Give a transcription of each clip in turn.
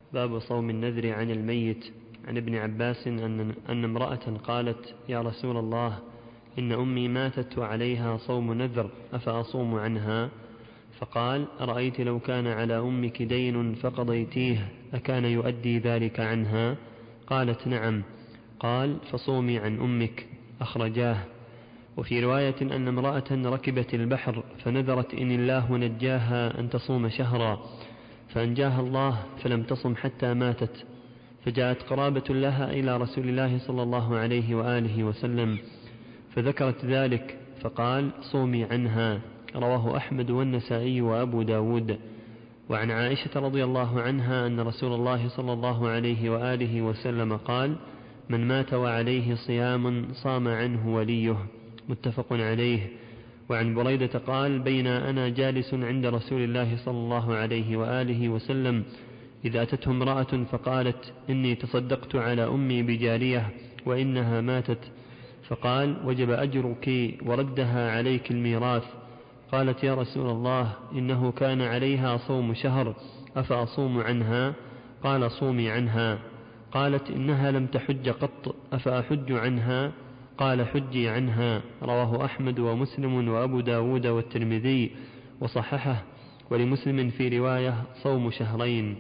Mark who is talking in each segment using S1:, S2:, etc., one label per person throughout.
S1: باب صوم النذر عن الميت. عن ابن عباس أن امرأة قالت: يا رسول الله، إن أمي ماتت وعليها صوم نذر، أفأصوم عنها؟ فقال: أرأيت لو كان على أمك دين فقضيتيه أكان يؤدي ذلك عنها؟ قالت: نعم. قال: فصومي عن أمك. أخرجاه. وفي رواية أن امرأة ركبت البحر فنذرت إن الله نجاها أن تصوم شهرا، فأنجاها الله فلم تصم حتى ماتت، فجاءت قرابة لها إلى رسول الله صلى الله عليه وآله وسلم فذكرت ذلك فقال: صومي عنها. رواه أحمد والنسائي وأبو داود. وعن عائشة رضي الله عنها أن رسول الله صلى الله عليه وآله وسلم قال: من مات وعليه صيام صام عنه وليه. متفق عليه. وعن بريدة قال: بين أنا جالس عند رسول الله صلى الله عليه وآله وسلم إذا أتته امرأة فقالت: إني تصدقت على أمي بجارية وإنها ماتت، فقال: وجب أجرك وردها عليك الميراث. قالت: يا رسول الله، إنه كان عليها صوم شهر، أفأصوم عنها؟ قال: صومي عنها. قالت: إنها لم تحج قط، أفأحج عنها؟ قال: حجي عنها. رواه أحمد ومسلم وأبو داود والترمذي وصححه، ولمسلم في رواية: صوم شهرين.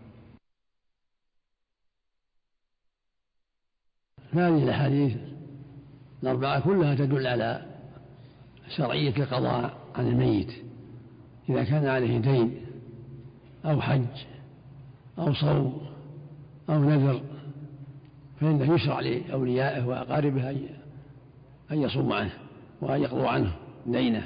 S2: هذه الأحاديث الأربعة كلها تدل على شرعية القضاء عن الميت إذا كان عليه دين أو حج أو صوم أو نذر، فإنه يشرع لأوليائه وأقاربه أن يصوم عنه وأن يقضوا عنه دينه.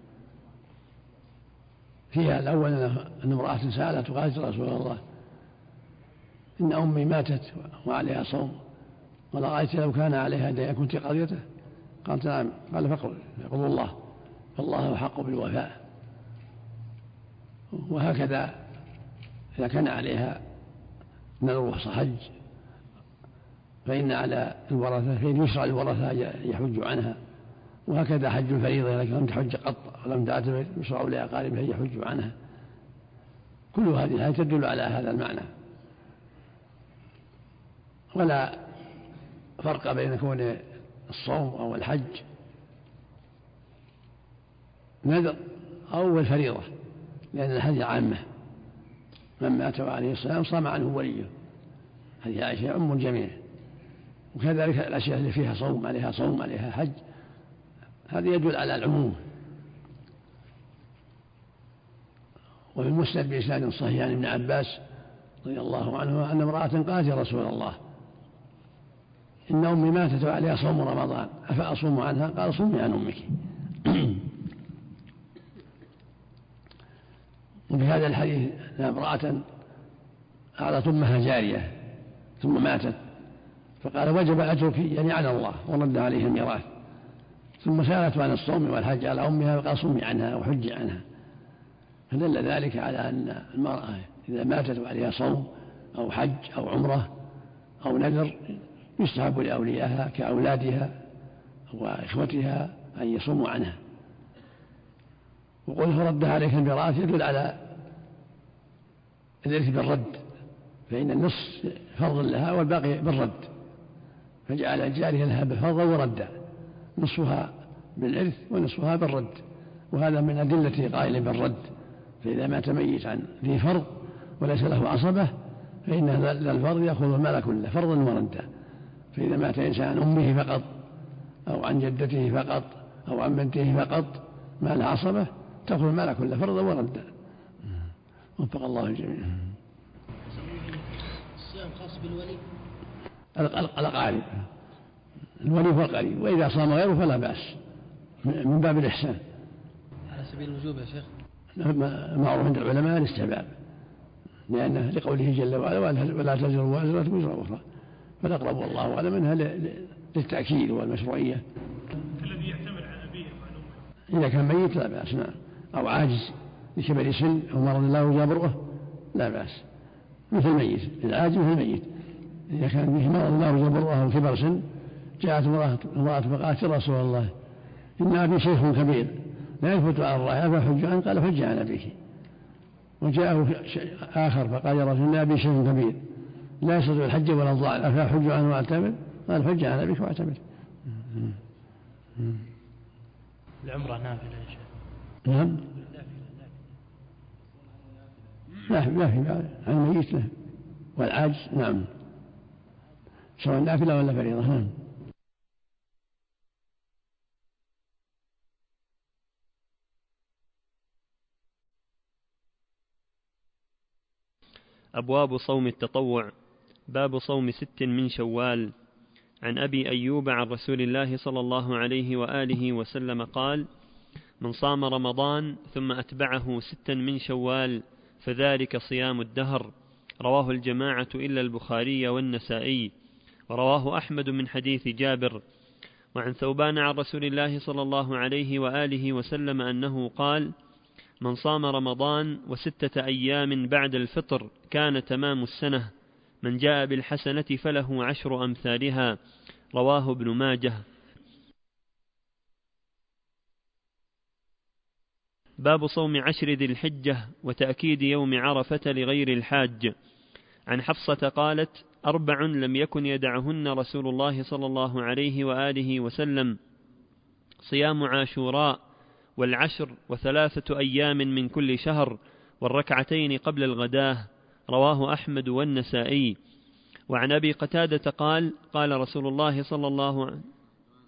S2: فيها الأول أن امرأة سألت وقالت: رسول الله، إن أمي ماتت وعليها صوم، قال: رأيت لو كان عليها دين كنت قضيته؟ قالت: نعم. قال: فقل الله، فالله أحق بالوفاء. وهكذا إذا كان عليها نذر وحج فإن على الورثة فإن يشرع الورثة يحج عنها، وهكذا حج الفريضة إذا لم تحج قط ولم تعتمر يشرع لأقاربها يحج عنها. كل هذه الآيات تدل على هذا المعنى، ولا فرق بين كون الصوم أو الحج نذر أو الفريضة، لأن الحديث عامة: من مات وعليه الصيام صام عنه وليه. هذه عائشة يعم الجميع. وكذلك الأشياء اللي فيها صوم، عليها صوم عليها حج، هذا يدل على العموم. وفي المسند بإسناد صحيح عن ابن عباس رضي الله عنه أن امرأة قالت: يا رسول الله، إن أمي ماتت وعليها صوم رمضان، أفأصوم عنها؟ قال: صومي عن أمك. وفي هذا الحديث أن امرأة أعطت أمها جارية ثم ماتت، فقال: وجب أجرك يعني على الله، ورد عليه الميراث. ثم سألت عن الصوم والحج على أمها فقال: صومي عنها وحجي عنها. فدل ذلك على أن المرأة إذا ماتت وعليها صوم أو حج أو عمرة أو نذر يستحب لأوليائها كأولادها وإخوتها أن يصوموا عنها. وقوله ردها عليك الميراث يدل على الإرث بالرد، فإن النصف فرض لها والباقي بالرد، فجعل الجارية لها بالفرض وردا، نصفها بالإرث ونصفها بالرد. وهذا من أدلة قائل بالرد. فإذا مات ميت عن ذي فرض وليس له عصبة فإن الفرض يأخذ المال كله فرضا وردا. فإذا مات إنسان عن أمه فقط أو عن جدته فقط أو عن بنته فقط ما له عصبة تأخذ المال كله فرضا وردا. وفق الله الجميع.
S3: الصيام خاص بالولي؟
S2: الأقارب، الولي هو القريب، وإذا صام غيره فلا بأس من باب الإحسان.
S3: على سبيل الوجوب يا شيخ؟
S2: معروف عند العلماء الاستحباب، لأنه لقوله جل وعلا: ولا تزر وازرة وزر أخرى، فالأقرب والله أعلم منها للتأكيد والمشروعية.
S4: الذي يعتمد على أبيه وعن أمه
S2: إذا كان ميت لا بأس، أو عاجز لكبر سن أو مرض الله جابره لا بأس، مثل الميت، العاجز مثل الميت. إذا كان به مرض الله جابره أو كبر سن جاءت امرأة فقالت: يا رسول الله، إن أبي شيخ كبير لا يفوت على الراحلة فحج عنه. قال: حج عن أبيك. وجاءه آخر فقال يا رسول الله أبي شيء كبير لا يستطيع الحج ولا الضال أفأحج عنه وأعتمر؟ قال حج عن أبيك واعتمر.
S3: العمرة نافلة يا شيخ.
S2: نعم لا في عن الميت له والعاجز نعم سواء نافلة ولا فريضة. نعم.
S1: أبواب صوم التطوع. باب صوم 6 من شوال. عن أبي أيوب عن رسول الله صلى الله عليه وآله وسلم قال: من صام رمضان ثم أتبعه 6 من شوال فذلك صيام الدهر. رواه الجماعة إلا البخاري والنسائي، ورواه أحمد من حديث جابر. وعن ثوبان عن رسول الله صلى الله عليه وآله وسلم أنه قال: من صام رمضان و6 أيام بعد الفطر كان تمام السنة. من جاء بالحسنة فله 10 أمثالها. رواه ابن ماجه. باب صوم 10 ذي الحجة وتأكيد يوم عرفة لغير الحاج. عن حفصة قالت: 4 لم يكن يدعهن رسول الله صلى الله عليه وآله وسلم: صيام عاشوراء والعشر و3 أيام من كل شهر والركعتين قبل الغداه. رواه أحمد والنسائي. وعن أبي قتادة قال: قال رسول الله صلى الله عليه وسلم.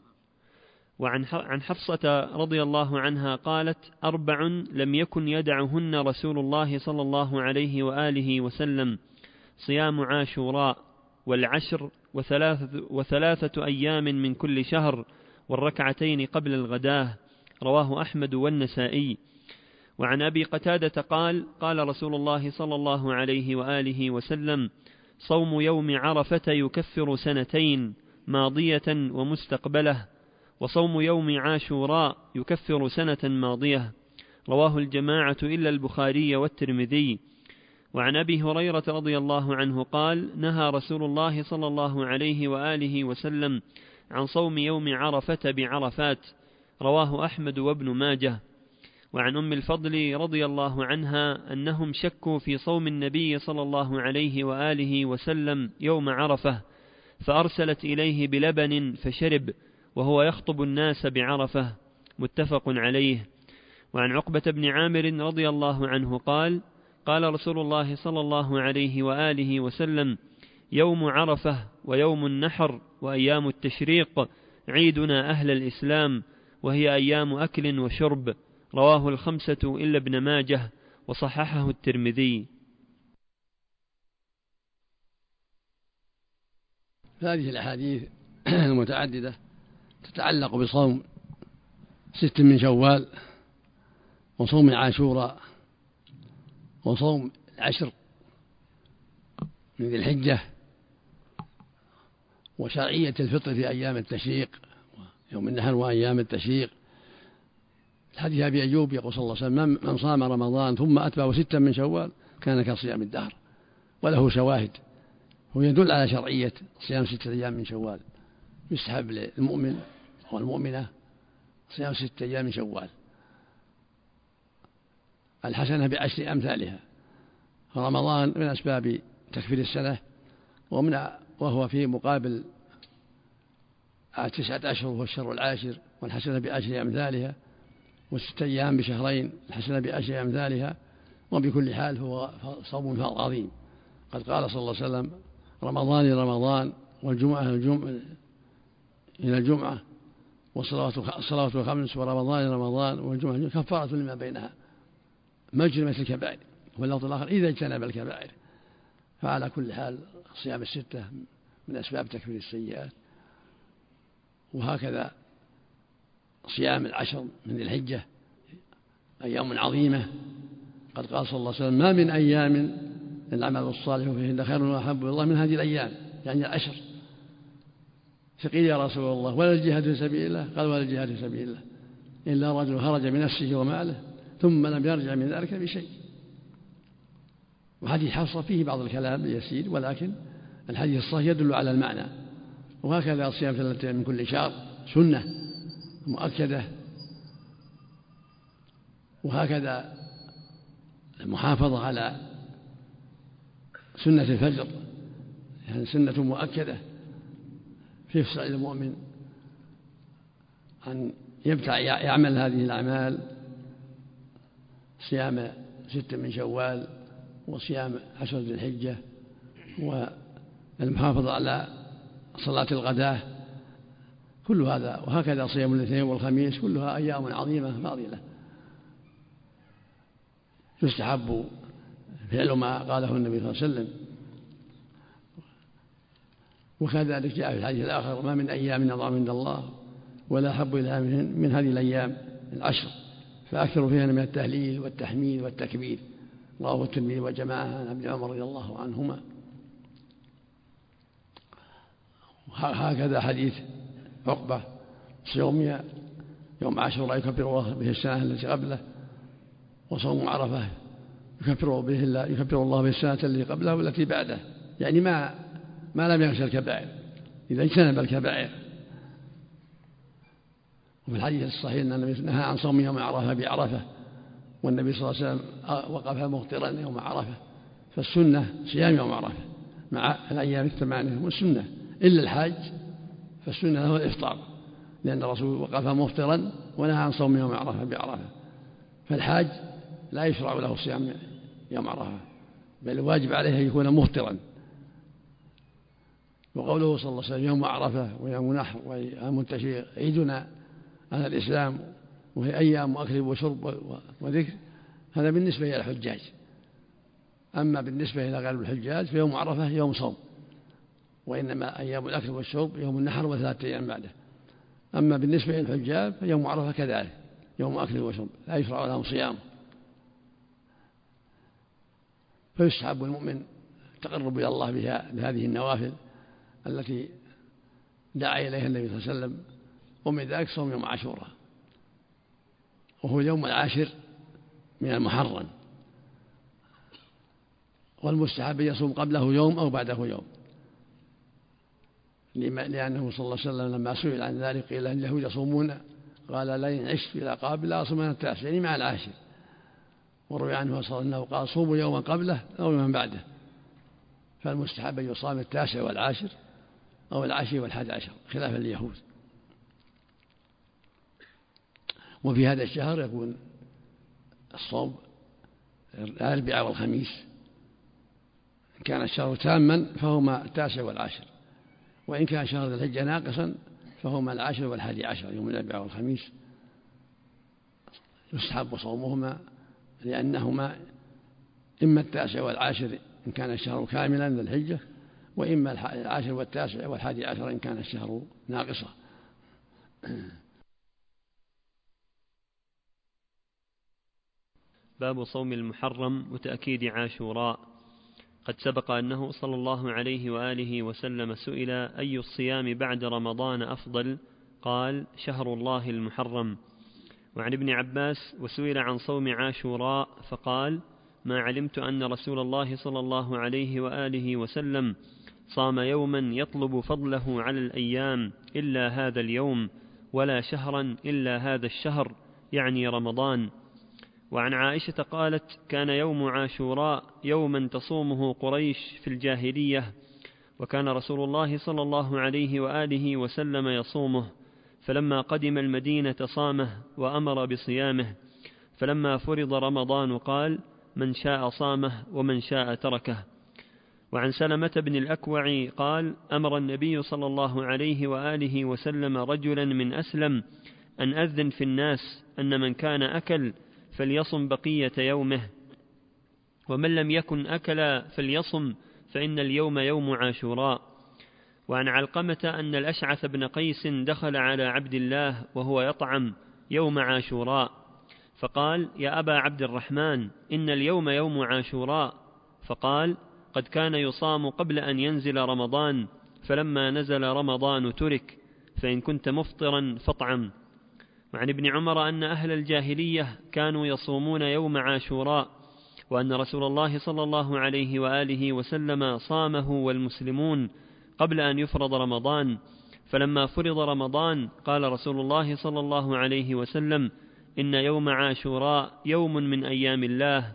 S1: وعن حفصة رضي الله عنها قالت: 4 لم يكن يدعهن رسول الله صلى الله عليه وآله وسلم: صيام عاشوراء والعشر و3 أيام من كل شهر والركعتين قبل الغداه. رواه أحمد والنسائي. وعن أبي قتادة قال: قال رسول الله صلى الله عليه وآله وسلم: صوم يوم عرفة يكفر 2 ماضية ومستقبلة، وصوم يوم عاشوراء يكفر 1 ماضية. رواه الجماعة إلا البخاري والترمذي. وعن أبي هريرة رضي الله عنه قال: نهى رسول الله صلى الله عليه وآله وسلم عن صوم يوم عرفة بعرفات. رواه أحمد وابن ماجه. وعن أم الفضل رضي الله عنها أنهم شكوا في صوم النبي صلى الله عليه وآله وسلم يوم عرفة، فأرسلت إليه بلبن فشرب وهو يخطب الناس بعرفة. متفق عليه. وعن عقبة بن عامر رضي الله عنه قال: قال رسول الله صلى الله عليه وآله وسلم: يوم عرفة ويوم النحر وأيام التشريق عيدنا أهل الإسلام، وهي أيام أكل وشرب. رواه 5 إلا ابن ماجه، وصححه الترمذي.
S2: هذه الأحاديث المتعددة تتعلق بصوم 6 من شوال وصوم عاشوراء وصوم 10 من ذي الحجة وشرعية الفطر في أيام التشريق يوم النحر وأيام التشريق. الحديث أبي أيوب يقول صلى الله عليه وسلم: من صام رمضان ثم أتبعه 6 من شوال كان كصيام الدهر. وله شواهد، هو يدل على شرعية صيام 6 أيام من شوال. يسحب للمؤمن والمؤمنة صيام 6 أيام من شوال، الحسنة ب10 أمثالها. رمضان من أسباب تكفير السنة، وهو في مقابل 9 أشهر وهو الشهر العاشر، والحسنة ب10 أمثالها، و6 أيام بشهرين الحسنة ب10 أمثالها. وبكل حال هو صوم عظيم. قد قال صلى الله عليه وسلم: رمضان إلى رمضان والجمعة إلى الجمعة والصلاة 5 ورمضان إلى رمضان والجمعة كفارة لما بينها مجرمة الكبائر. واللفظ الآخر: إذا اجتنب الكبائر. فعلى كل حال صيام 6 من أسباب تكفير السيئات. وهكذا صيام 10 من ذي الحجة أيام عظيمة. قد قال صلى الله عليه وسلم: ما من أيام العمل الصالح فيهن خير وأحب إلى الله من هذه الأيام، يعني 10. فقيل: يا رسول الله ولا الجهاد في سبيل الله؟ قال: ولا الجهاد في سبيل الله إلا رجل خرج بنفسه وماله ثم لم يرجع من ذلك بشيء. وحديث حفصة فيه بعض الكلام يسير، ولكن الحديث الصحيح يدل على المعنى. وهكذا صيام 3 من كل شهر سنة مؤكدة. وهكذا المحافظة على سنة الفجر، يعني سنة مؤكدة في فصل المؤمن أن يبتع يعمل هذه الأعمال، صيام 6 من شوال وصيام 10 ذي الحجة والمحافظة على صلاة الغداة، كل هذا، وهكذا صيام الاثنين والخميس، كلها أيام عظيمة فاضلة يستحب فعل ما قاله النبي صلى الله عليه وسلم. وكذلك جاء في الحديث الآخر: ما من أيام أعظم عند الله ولا أحب إلى من هذه الأيام 10 فأكثروا فيها من التهليل والتحميد والتكبير. رواه الترمذي وجماعة عن ابن عمر رضي الله عنهما. هكذا حديث عقبة: صوم يوم عاشوراء يكفر الله به السنة التي قبله، وصوم عرفة يكفر الله به السنة التي قبله والتي بعده، يعني ما لم يغش الكبائر، إذا اجتنب الكبائر. وفي الحديث الصحيح أن النبي نهى عن صوم يوم عرفة بعرفة، والنبي صلى الله عليه وسلم وقف مفطرا يوم عرفة، فالسنة صيام يوم عرفة مع الأيام 8 والسنة، إلا الحاج فالسنة له الإفطار، لأن الرسول وقف مفطرا ونهى عن صوم يوم عرفة بعرفة، فالحاج لا يشرع له صيام يوم عرفة، بل الواجب عليه أن يكون مفطرا. وقوله صلى الله عليه وسلم: يوم عرفة ويوم نحر ويوم التشريق عيدنا على الإسلام وهي أيام أكل وشرب وذكر، هذا بالنسبة إلى الحجاج. أما بالنسبة إلى غير الحجاج فيوم عرفة يوم صوم، وإنما أيام الأكل والشرب يوم النحر و3 أيام بعده. أما بالنسبة إلى الحجاج فيوم عرفة كذلك يوم أكل وشرب، لا يشرع لهم صيام. فيستحب المؤمن التقرب إلى الله بهذه النوافل التي دعا إليها النبي صلى الله عليه وسلم، ومن ذلك صوم يوم عاشوراء، وهو اليوم 10 من المحرم، والمستحب يصوم قبله يوم أو بعده يوم، لأنه صلى الله عليه وسلم لما سئل عن ذلك قيل أن اليهود يصومون، قال: لئن عشت إلى قابل أصومن 9، يعني مع 10. وروي عنه صلى الله عليه وسلم قال: صوموا يوما قبله أو يوما بعده. فالمستحب أن يصام 9 و10 أو 10 و11 خلافا لليهود. وفي هذا الشهر يكون الصوم 4 والخميس، إن كان الشهر تاما فهما 9 و10، وإن كان شهر ذي الحجة ناقصا فهما 10 و11 يوم 4 والخميس. يستحب صومهما لأنهما إما 9 و10 إن كان الشهر كاملا ذي الحجة، وإما 10 و9 و11 إن كان الشهر ناقصا.
S1: باب صوم المحرم وتأكيد عاشوراء. قد سبق أنه صلى الله عليه وآله وسلم سئل: أي الصيام بعد رمضان أفضل؟ قال: شهر الله المحرم. وعن ابن عباس: وسئل عن صوم عاشوراء فقال: ما علمت أن رسول الله صلى الله عليه وآله وسلم صام يوما يطلب فضله على الأيام إلا هذا اليوم، ولا شهرا إلا هذا الشهر، يعني رمضان. وعن عائشة قالت: كان يوم عاشوراء يوما تصومه قريش في الجاهلية، وكان رسول الله صلى الله عليه وآله وسلم يصومه، فلما قدم المدينة صامه وأمر بصيامه، فلما فرض رمضان قال: من شاء صامه ومن شاء تركه. وعن سلمة بن الأكوع قال: أمر النبي صلى الله عليه وآله وسلم رجلا من أسلم أن أذن في الناس أن من كان أكل فليصم بقية يومه، ومن لم يكن أكل فليصم، فإن اليوم يوم عاشوراء. وعن علقمة أن الأشعث بن قيس دخل على عبد الله وهو يطعم يوم عاشوراء، فقال: يا أبا عبد الرحمن، إن اليوم يوم عاشوراء. فقال: قد كان يصام قبل أن ينزل رمضان، فلما نزل رمضان ترك، فإن كنت مفطرا فاطعم. وعن ابن عمر أن أهل الجاهلية كانوا يصومون يوم عاشوراء، وأن رسول الله صلى الله عليه وآله وسلم صامه والمسلمون قبل أن يفرض رمضان، فلما فرض رمضان قال رسول الله صلى الله عليه وسلم: إن يوم عاشوراء يوم من أيام الله،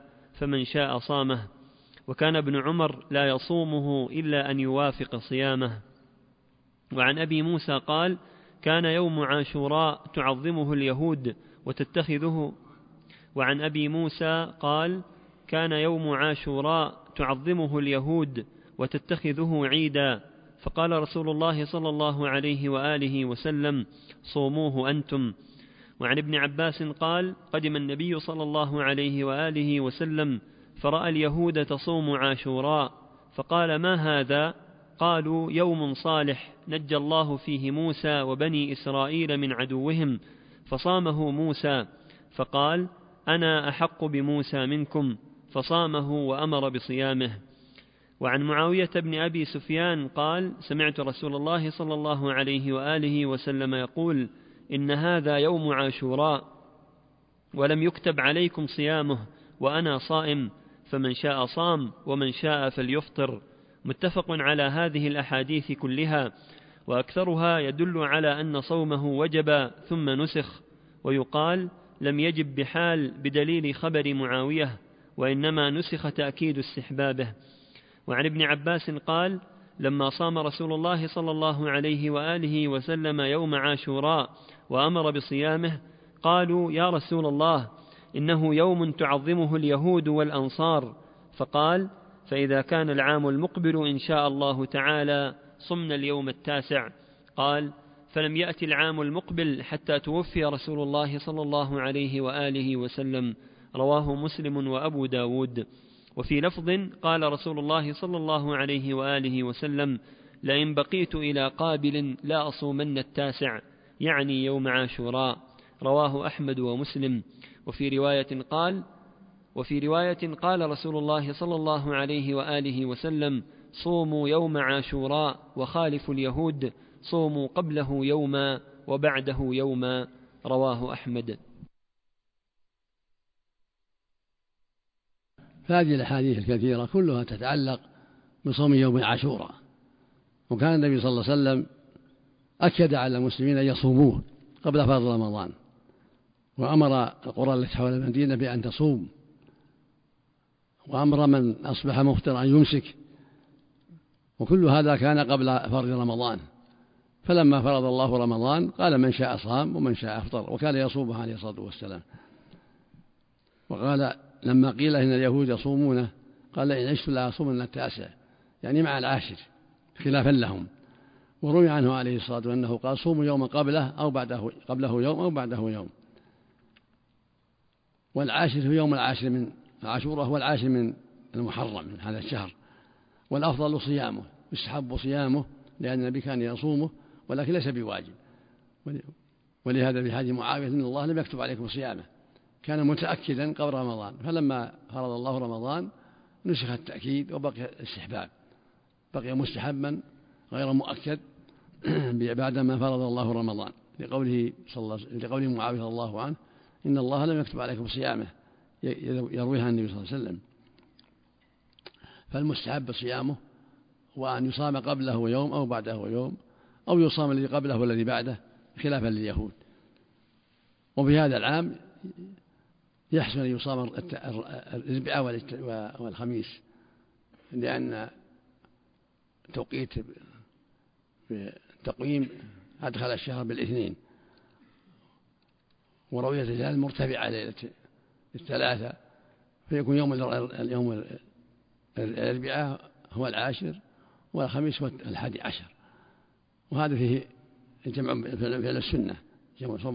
S1: فمن شاء صامه. وكان ابن عمر لا يصومه إلا أن يوافق صيامه. وعن أبي موسى قال: كان يوم عاشوراء تعظمه اليهود وتتخذه. وعن أبي موسى قال: كان يوم عاشوراء تعظمه اليهود وتتخذه عيدا، فقال رسول الله صلى الله عليه وآله وسلم: صوموه أنتم. وعن ابن عباس قال: قدم النبي صلى الله عليه وآله وسلم فرأى اليهود تصوم عاشوراء، فقال: ما هذا؟ قالوا: يوم صالح نجى الله فيه موسى وبني إسرائيل من عدوهم، فصامه موسى، فقال: أنا أحق بموسى منكم، فصامه وأمر بصيامه. وعن معاوية بن أبي سفيان قال: سمعت رسول الله صلى الله عليه وآله وسلم يقول: إن هذا يوم عاشوراء ولم يكتب عليكم صيامه وأنا صائم، فمن شاء صام ومن شاء فليفطر. متفق على هذه الأحاديث كلها، وأكثرها يدل على أن صومه وجب ثم نسخ، ويقال لم يجب بحال بدليل خبر معاوية، وإنما نسخ تأكيد استحبابه. وعن ابن عباس قال: لما صام رسول الله صلى الله عليه وآله وسلم يوم عاشوراء وأمر بصيامه، قالوا: يا رسول الله، إنه يوم تعظمه اليهود والأنصار، فقال: فإذا كان العام المقبل إن شاء الله تعالى صمنا اليوم 9. قال: فلم يأتي العام المقبل حتى توفي رسول الله صلى الله عليه وآله وسلم. رواه مسلم وأبو داود. وفي لفظ قال رسول الله صلى الله عليه وآله وسلم: لئن بقيت إلى قابل لا أصومن 9، يعني يوم عاشوراء. رواه أحمد ومسلم. وفي رواية قال رسول الله صلى الله عليه وآله وسلم: صوموا يوم عاشوراء وخالفوا اليهود، صوموا قبله يوما وبعده يوما. رواه أحمد.
S2: فهذه الأحاديث الكثيرة كلها تتعلق بصوم يوم عاشوراء، وكان النبي صلى الله عليه وسلم أكد على المسلمين أن يصوموه قبل فرض رمضان، وأمر القرى التي حول المدينة بأن تصوم، وأمر من أصبح مفطرا أن يمسك، وكل هذا كان قبل فرض رمضان. فلما فرض الله رمضان قال: من شاء صام ومن شاء أفطر، وكان يصومه عليه الصلاة والسلام. وقال لما قيل إن اليهود يصومونه قال: إن عشت لا أصومن 9، يعني مع 10 خلافا لهم. وروي عنه عليه الصلاة والسلام أنه قال: صوموا يوما قبله يوم أو بعده يوم. والعاشر هو يوم العاشر من عاشوراء، هو العاشر من المحرم من هذا الشهر، والأفضل صيامه، يستحب صيامه، لأن النبي كان يصومه ولكن ليس بواجب. ولهذا في حديث معاوية: إن الله لم يكتب عليكم صيامه، كان متأكدا قبل رمضان، فلما فرض الله رمضان نسخ التأكيد وبقي الاستحباب، بقي مستحبا غير مؤكد بعدما فرض الله رمضان، لقوله معاوية رضي الله عنه: إن الله لم يكتب عليكم صيامه، يرويها النبي صلى الله عليه وسلم. فالمستحب صيامه، وأن يصام قبله يوم أو بعده يوم، أو يصام الذي قبله والذي بعده خلافا لليهود. وفي هذا العام يحسن أن يصام الأربعاء والخميس، لأن توقيت بالتقويم أدخل الشهر بالاثنين، ورؤية الهلال مرتفعة ليلة 3، فيكون يوم الأربعاء هو 10 والخميس هو 11. وهذا فيه الجمع فعل السنة، جمع صوم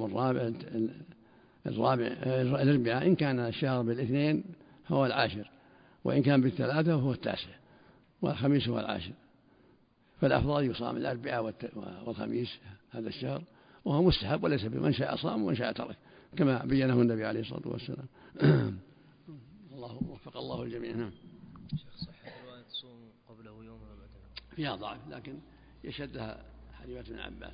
S2: الأربعاء إن كان الشهر بالاثنين هو 10، وإن كان بال3 هو 9، والخميس هو 10، فالأفضل يصام الأربعاء والخميس هذا الشهر، وهو مستحب وليس بمن شاء صام ومن شاء ترك، كما بينه النبي عليه الصلاة والسلام. الله وفق الله الجميع. نعم.
S5: شيخ، صحة رواية تصوم قبله يوم وبعده
S2: فيها ضعف، لكن يشدها حديث ابن عباس.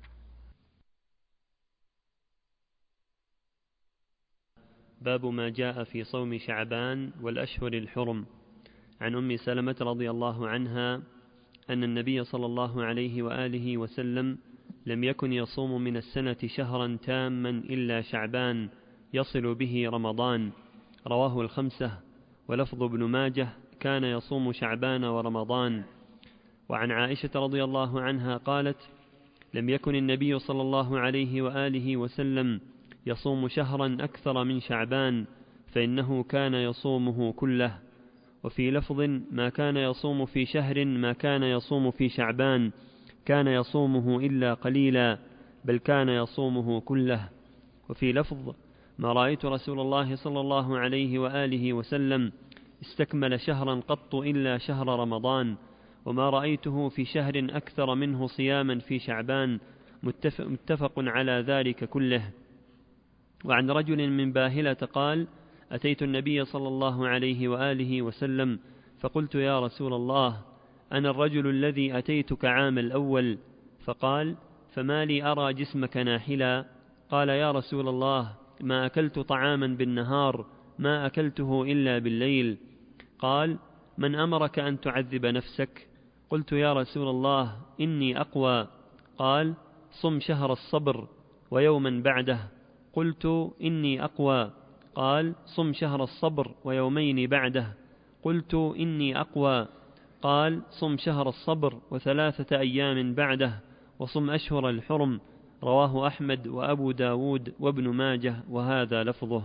S1: باب ما جاء في صوم شعبان والأشهر الحرم. عن أم سلمة رضي الله عنها أن النبي صلى الله عليه وآله وسلم لم يكن يصوم من السنة شهرا تاما إلا شعبان يصل به رمضان. رواه 5. ولفظ ابن ماجه كان يصوم شعبان ورمضان. وعن عائشة رضي الله عنها قالت: لم يكن النبي صلى الله عليه وآله وسلم يصوم شهرا أكثر من شعبان، فإنه كان يصومه كله. وفي لفظ: ما كان يصوم في شهر ما كان يصوم في شعبان، كان يصومه إلا قليلا، بل كان يصومه كله. وفي لفظ: ما رأيت رسول الله صلى الله عليه وآله وسلم استكمل شهرا قط إلا شهر رمضان، وما رأيته في شهر أكثر منه صياما في شعبان، متفق على ذلك كله. وعن رجل من باهلة قال: أتيت النبي صلى الله عليه وآله وسلم فقلت: يا رسول الله، أنا الرجل الذي أتيتك عام الأول. فقال: فما لي أرى جسمك ناحلا؟ قال: يا رسول الله، ما أكلت طعاما بالنهار، ما أكلته إلا بالليل. قال: من أمرك أن تعذب نفسك؟ قلت: يا رسول الله، إني أقوى. قال: صم شهر الصبر ويوما بعده. قلت: إني أقوى. قال: صم شهر الصبر ويومين بعده. قلت: إني أقوى. قال: صم شهر الصبر و3 أيام بعده، وصم أشهر الحرم. رواه أحمد وأبو داود وابن ماجه، وهذا لفظه.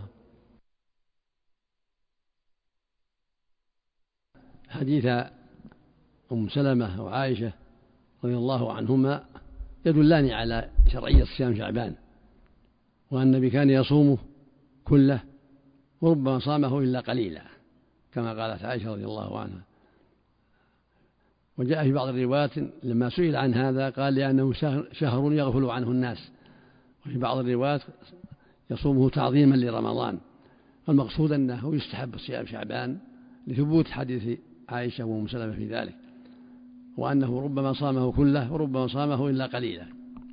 S2: حديث أم سلمة وعائشة رضي الله عنهما يدلان على شرعية صيام شعبان، وأن النبي كان يصومه كله، وربما صامه إلا قليلا، كما قالت عائشة رضي الله عنها. وجاء في بعض الروايات لما سئل عن هذا قال: لأنه شهر يغفل عنه الناس. وفي بعض الروايات يصومه تعظيما لرمضان. المقصود أنه يستحب صيام شعبان لثبوت حديث عائشة وأم سلمة في ذلك، وأنه ربما صامه كله وربما صامه إلا قليلا.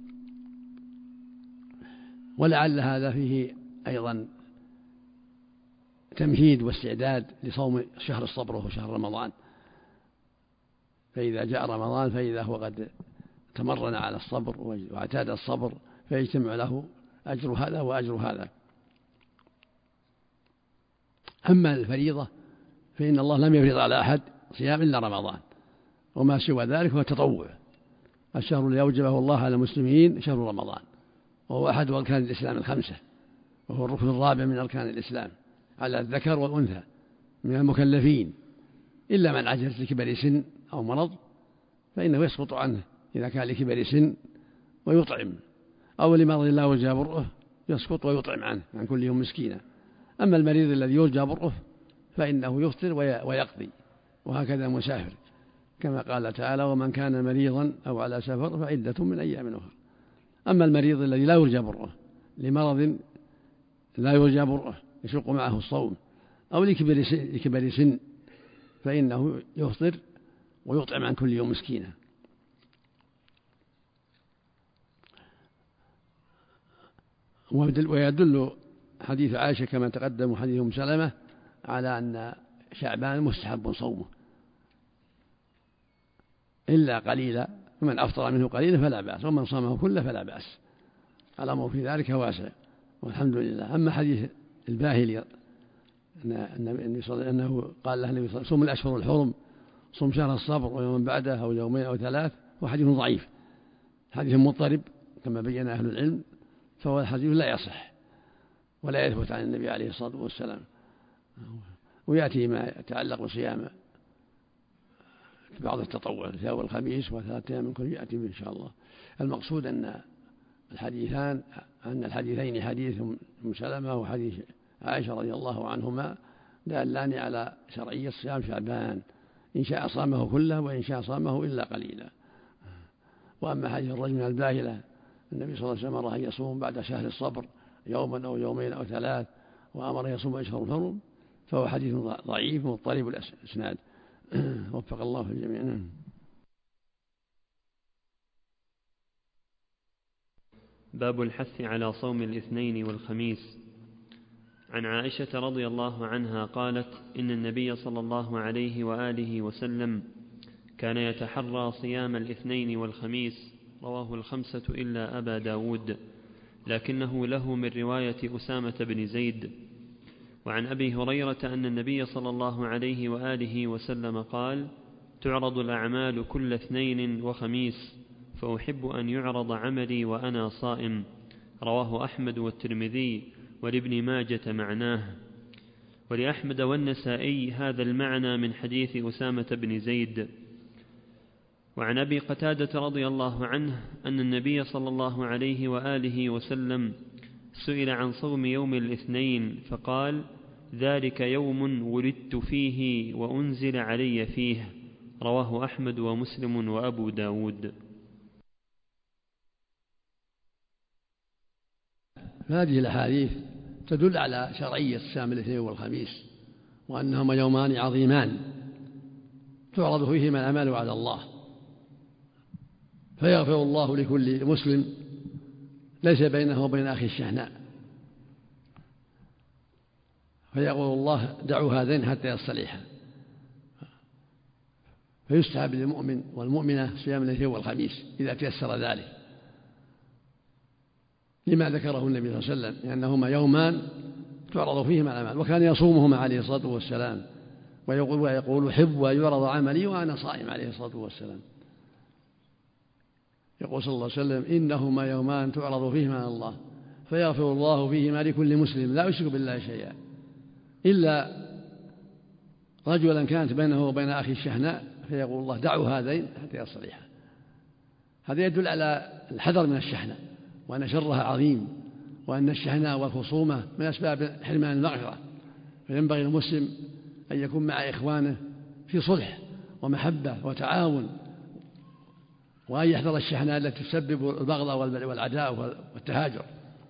S2: ولعل هذا فيه أيضا تمهيد واستعداد لصوم شهر الصبر وهو شهر رمضان، فإذا جاء رمضان فإذا هو قد تمرن على الصبر واعتاد الصبر، فيجتمع له أجر هذا وأجر هذا. أما الفريضة فإن الله لم يفرض على أحد صيام إلا رمضان، وما سوى ذلك هو التطوع. الشهر الذي أوجبه الله على المسلمين شهر رمضان، وهو أحد أركان الإسلام 5، وهو الركن الرابع من أركان الإسلام على الذكر والأنثى من المكلفين، إلا من عجز لكبر سن أو مرض فإنه يسقط عنه إذا كان لكبر سن ويطعم، أو لمرض لا يرجى برؤه يسقط ويطعم عنه عن كل يوم مسكينا. أما المريض الذي يرجى برؤه فإنه يفطر ويقضي، وهكذا مسافر، كما قال تعالى: ومن كان مريضا أو على سفر فعدة من أيام أخرى. أما المريض الذي لا يرجى برؤه لمرض لا يرجى برؤه يشق معه الصوم، أو لكبر سن فإنه يفطر ويطعم عن كل يوم مسكينا. ويدل حديث عائشة كما تقدم حديث أم سلمة على أن شعبان مستحب صومه إلا قليلا، فمن أفطر منه قليلا فلا بأس، ومن صامه كله فلا بأس. الأمر في ذلك واسع والحمد لله. أما حديث الباهلي أنه قال له النبي صلى الله عليه وسلم: صم الأشهر الحرم، صم شهر الصبر ويوم بعده أو يومين أو 3، وحديث ضعيف، حديث مضطرب كما بين أهل العلم، فهو الحديث لا يصح ولا يثبت عن النبي عليه الصلاة والسلام. ويأتي ما يتعلق بصيام بعض التطوع الثلاثاء والخميس و3 أيام من كل يأتي إن شاء الله. المقصود أن الحديثين حديث أم سلمة وحديث عائشة رضي الله عنهما دالان على شرعية صيام شعبان، إن شاء صامه كله وإن شاء صامه إلا قليلا. وأما حديث الرجل من الباهلة النبي صلى الله عليه وسلم أمره أن يصوم بعد شهر الصبر يوما أو يومين أو 3، وأمر يصوم أشهر الحرم، فهو حديث ضعيف مضطرب الإسناد. وفق الله الجميع.
S1: باب الحث على صوم الاثنين والخميس. عن عائشة رضي الله عنها قالت: إن النبي صلى الله عليه وآله وسلم كان يتحرى صيام الاثنين والخميس. رواه 5 إلا أبا داود، لكنه له من رواية أسامة بن زيد. وعن أبي هريرة أن النبي صلى الله عليه وآله وسلم قال: تعرض الأعمال كل اثنين وخميس، فأحب أن يعرض عملي وأنا صائم. رواه أحمد والترمذي ولابن ماجة معناه. ولأحمد والنسائي هذا المعنى من حديث أسامة بن زيد. وعن أبي قتادة رضي الله عنه أن النبي صلى الله عليه وآله وسلم سئل عن صوم يوم الاثنين فقال: ذلك يوم ولدت فيه وأنزل علي فيه. رواه أحمد ومسلم وأبو داود.
S2: هذه الأحاديث تدل على شرعية صيام الاثنين والخميس، وأنهما يومان عظيمان تعرض فيهما الأعمال على الله، فيغفر الله لكل مسلم ليس بينه وبين أخيه الشحناء، فيقول الله: دعوا هذين حتى يصطلحا. فيستحب للمؤمن والمؤمنة صيام الاثنين والخميس إذا تيسر ذلك، لما ذكره النبي صلى الله عليه وسلم، لأنهما يومان تعرض فيهما الأعمال، وكان يصومهما عليه الصلاة والسلام، ويقول: أحب أن يعرض عملي وأنا صائم عليه الصلاة والسلام. يقول صلى الله عليه وسلم: إنهما يومان تعرض فيهما على الله، فيغفر الله فيهما لكل مسلم لا يشرك بالله شيئا، إلا رجلا كانت بينه وبين أخي الشحناء، فيقول الله: دعوا هذين حتى يصطلحا. هذا يدل على الحذر من الشحناء، وأن شرها عظيم، وأن الشحناء والخصومة من أسباب حرمان المغفرة، فينبغي المسلم أن يكون مع إخوانه في صلح ومحبة وتعاون، وأن يحذر الشحناء التي تسبب البغضاء والعداء والتهاجر.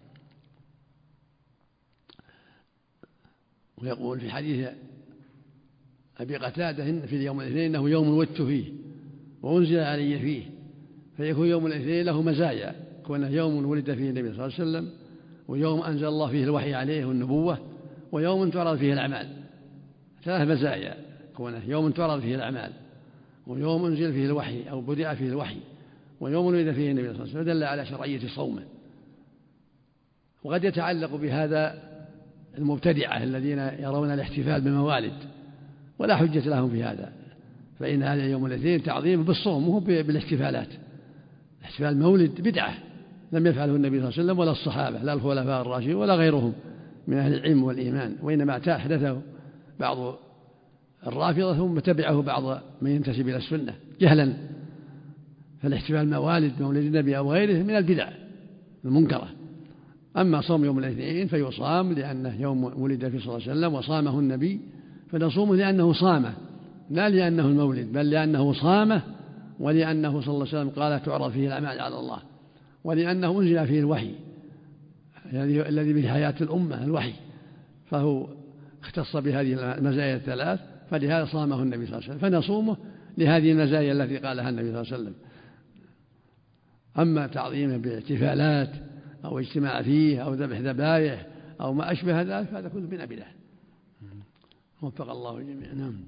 S2: ويقول في حديث أبي قتادة في اليوم الاثنين: إنه يوم ولدت فيه وأنزل علي فيه. فيكون يوم الاثنين له مزايا، كونه يوم ولد فيه النبي صلى الله عليه وسلم، ويوم أنزل الله فيه الوحي عليه والنبوة، ويوم تعرض فيه الأعمال. ثلاث مزايا: كونه يوم تعرض فيه الأعمال، ويوم أنزل فيه الوحي أو بدأ فيه الوحي، ويوم ولد فيه النبي صلى الله عليه وسلم، دل على شرعية صومه. وقد يتعلق بهذا المبتدعة الذين يرون الاحتفال بالموالد، ولا حجة لهم في هذا، فإن هذا يوم الاثنين تعظيم بالصوم وهو بالاحتفالات. احتفال المولد بدعة لم يفعله النبي صلى الله عليه وسلم ولا الصحابة، لا الخلفاء الراشدين ولا غيرهم من أهل العلم والإيمان، وإنما أحدثه بعض الرافضة ثم تبعه بعض من ينتسب إلى السنة جهلا. فالاحتفال موالد مولد النبي أو غيره من البدع المنكرة. أما صوم يوم الاثنين فيصام لأنه يوم ولد فيه صلى الله عليه وسلم وصامه النبي، فنصومه لأنه صامه لا لأنه المولد، بل لأنه صامه، ولأنه صلى الله عليه وسلم قال: تعرض فيه الأعمال على الله، ولأنه أنزل فيه الوحي الذي به حياة الأمة الوحي، فهو اختص بهذه المزايا الثلاث، فلهذا صامه النبي صلى الله عليه وسلم، فنصومه لهذه المزايا التي قالها النبي صلى الله عليه وسلم. أما تعظيمه باحتفالات أو اجتماع فيه أو ذبح ذبائح أو ما أشبه ذلك، هذا كله من بدعة. وفق الله الجميع. نعم.